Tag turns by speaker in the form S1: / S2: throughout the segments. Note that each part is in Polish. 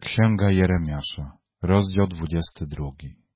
S1: Księga Jeremiasza, rozdział 22.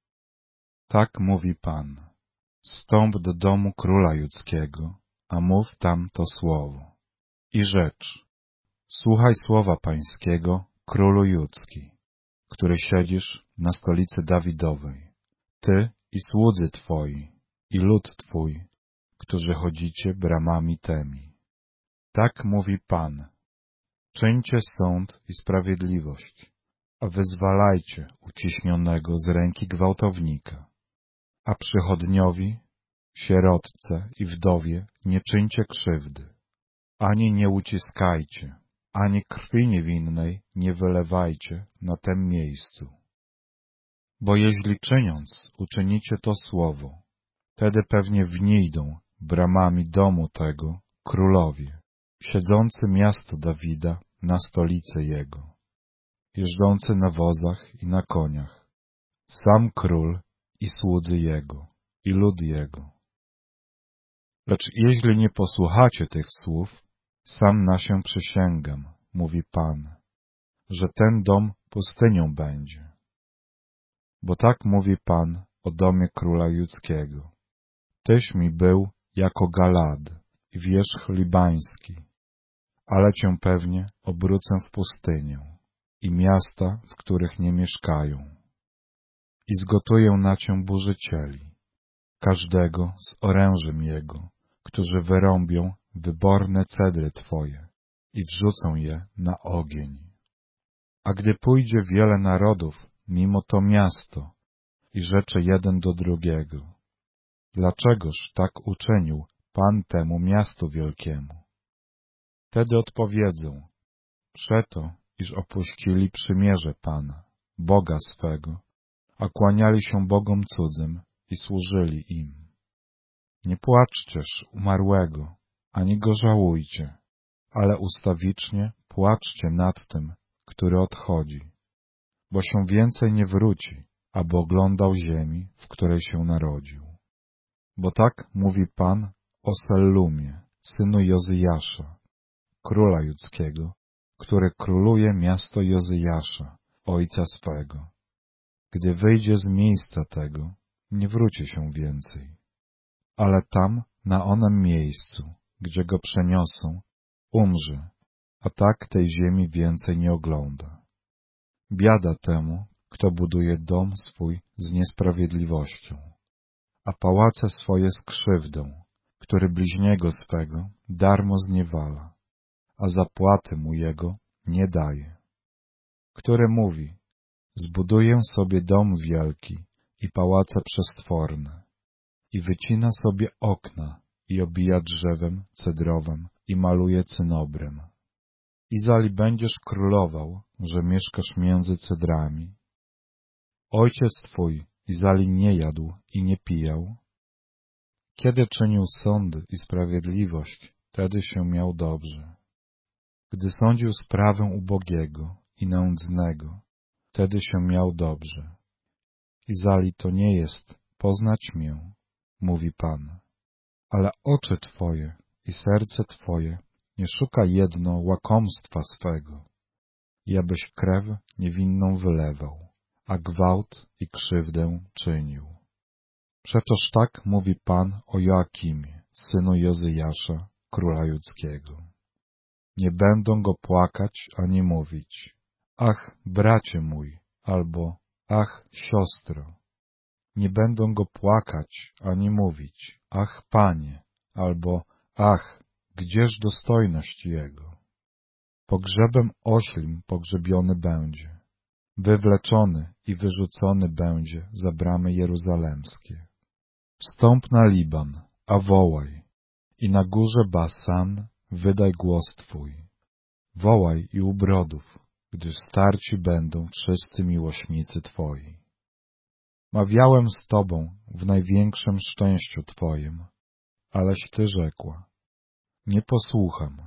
S1: Tak mówi Pan: Wstąp do domu króla judzkiego, a mów tam to słowo. I rzecz: słuchaj słowa Pańskiego, królu judzki, który siedzisz na stolicy Dawidowej, Ty i słudzy Twoi, i lud Twój, którzy chodzicie bramami temi. Tak mówi Pan: czyńcie sąd i sprawiedliwość, a wyzwalajcie uciśnionego z ręki gwałtownika, a przychodniowi, sierotce i wdowie nie czyńcie krzywdy, ani nie uciskajcie, ani krwi niewinnej nie wylewajcie na tem miejscu. Bo jeśli czyniąc uczynicie to słowo, wtedy pewnie wnijdą bramami domu tego królowie, siedzący miasto Dawida na stolicy jego, jeżdżący na wozach i na koniach, sam król i słudzy jego, i lud jego. Lecz jeśli nie posłuchacie tych słów, sam na się przysięgam, mówi Pan, że ten dom pustynią będzie. Bo tak mówi Pan o domie króla judzkiego. Tyś mi był jako Galad i wierzch libański, ale cię pewnie obrócę w pustynię i miasta, w których nie mieszkają. I zgotuję na cię burzycieli, każdego z orężem jego, którzy wyrąbią wyborne cedry twoje i wrzucą je na ogień. A gdy pójdzie wiele narodów mimo to miasto i rzecze jeden do drugiego, dlaczegoż tak uczynił Pan temu miastu wielkiemu? Wtedy odpowiedzą: przeto, iż opuścili przymierze Pana, Boga swego, a kłaniali się bogom cudzym i służyli im. Nie płaczcież umarłego, ani go żałujcie, ale ustawicznie płaczcie nad tym, który odchodzi, bo się więcej nie wróci, aby oglądał ziemi, w której się narodził. Bo tak mówi Pan o Sellumie, synu Jozyjasza, króla judzkiego, który króluje miasto Jozyjasza, ojca swego. Gdy wyjdzie z miejsca tego, nie wróci się więcej. Ale tam, na onem miejscu, gdzie go przeniosą, umrze, a tak tej ziemi więcej nie ogląda. Biada temu, kto buduje dom swój z niesprawiedliwością, a pałace swoje z krzywdą, który bliźniego swego darmo zniewala, a zapłaty mu jego nie daje. Który mówi: zbuduję sobie dom wielki i pałace przestworne, i wycina sobie okna i obija drzewem cedrowym i maluje cynobrem. I zali będziesz królował, że mieszkasz między cedrami. Ojciec twój Izali nie jadł i nie pijał. Kiedy czynił sąd i sprawiedliwość, wtedy się miał dobrze. Gdy sądził sprawę ubogiego i nędznego, wtedy się miał dobrze. Izali to nie jest poznać mię, mówi Pan. Ale oczy twoje i serce twoje nie szuka jedno łakomstwa swego, i abyś krew niewinną wylewał, a gwałt i krzywdę czynił. Przetoż tak mówi Pan o Joakimie, synu Jozyjasza, króla judzkiego. Nie będą go płakać ani mówić: ach, bracie mój, albo ach, siostro. Nie będą go płakać ani mówić: ach, Panie, albo ach, gdzież dostojność Jego. Pogrzebem oślim pogrzebiony będzie, wywleczony i wyrzucony będzie za bramy jeruzalemskie. Wstąp na Liban, a wołaj, i na górze Basan wydaj głos Twój. Wołaj i u brodów, gdyż starci będą wszyscy miłośnicy Twoi. Mawiałem z Tobą w największym szczęściu Twoim, aleś Ty rzekła: nie posłucham.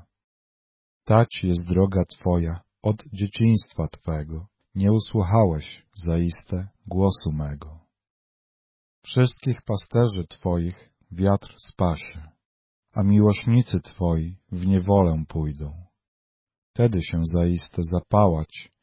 S1: Tać jest droga Twoja od dzieciństwa Twego, nie usłuchałeś zaiste głosu mego. Wszystkich pasterzy Twoich wiatr spasie, a miłośnicy Twoi w niewolę pójdą. Wtedy się zaiste zapałać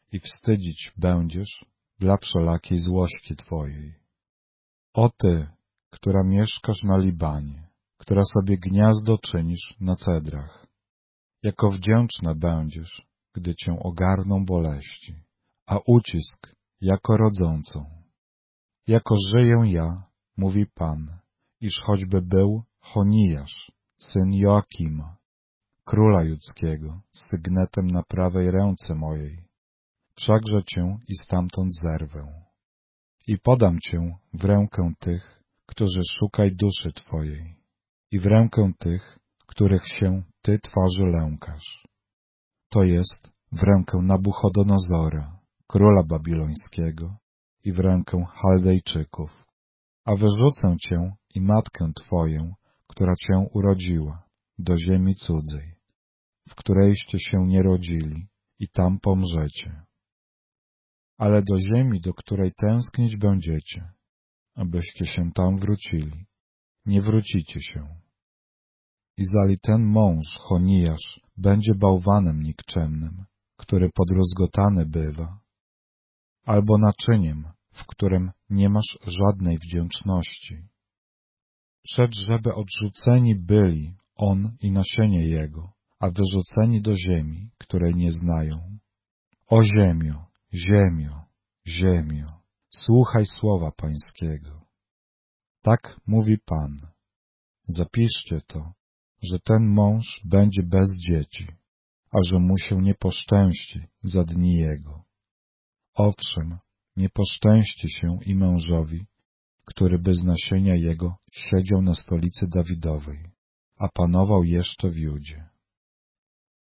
S1: i wstydzić będziesz dla wszelakiej złości twojej. O ty, która mieszkasz na Libanie, która sobie gniazdo czynisz na cedrach, jako wdzięczna będziesz, gdy cię ogarną boleści, a ucisk jako rodzącą. Jako żyję ja, mówi Pan, iż choćby był Chonijasz, syn Joakima, króla judzkiego, z sygnetem na prawej ręce mojej, wszakże cię i stamtąd zerwę. I podam cię w rękę tych, którzy szukaj duszy twojej, i w rękę tych, których się ty twarzy lękasz. To jest w rękę Nabuchodonozora, króla babilońskiego, i w rękę Chaldejczyków. A wyrzucę cię i matkę twoją, która cię urodziła, do ziemi cudzej, w którejście się nie rodzili, i tam pomrzecie. Ale do ziemi, do której tęsknić będziecie, abyście się tam wrócili, nie wrócicie się. I zali ten mąż, Chonijasz, będzie bałwanem nikczemnym, który podrozgotany bywa, albo naczyniem, w którym nie masz żadnej wdzięczności. Przecz żeby odrzuceni byli on i nasienie jego, a wyrzuceni do ziemi, której nie znają. O ziemio, ziemio, ziemio, słuchaj słowa Pańskiego. Tak mówi Pan. Zapiszcie to, że ten mąż będzie bez dzieci, a że mu się nie poszczęści za dni jego. Owszem, nie poszczęści się i mężowi, który by z nasienia jego siedział na stolicy Dawidowej, a panował jeszcze w Judzie.